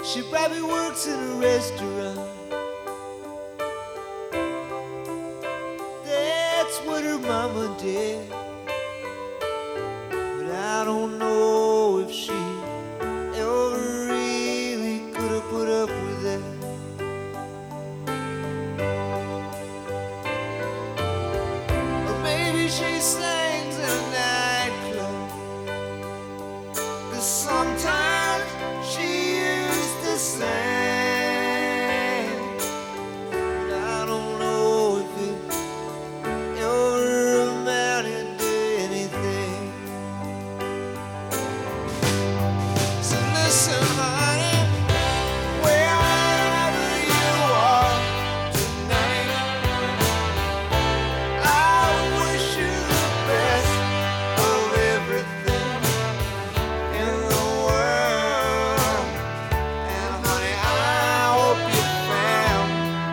She probably works in a restaurant. That's what her mama did. But I don't know if she ever really could have put up with that. Or maybe she sings in a nightclub, 'cause sometimes she used to sing. But I don't know if it ever amounted to anything. So listen, honey, wherever you are tonight, I wish you the best of everything in the world. And honey, I hope you found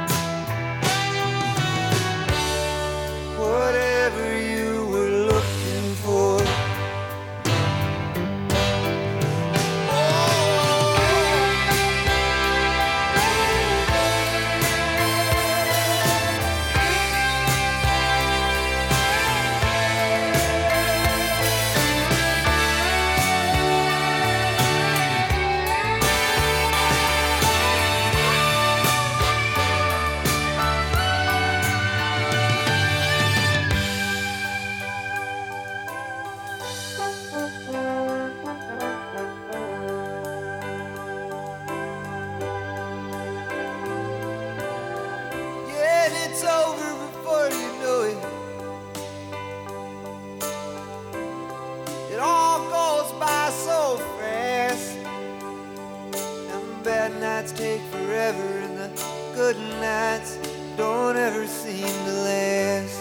whatever you were looking for. Yeah, and it's over before you know it. It all goes by so fast, and the bad nights take forever, and the good nights don't ever seem to last.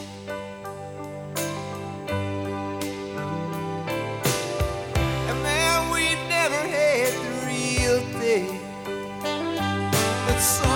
And man, we never had the real thing, but so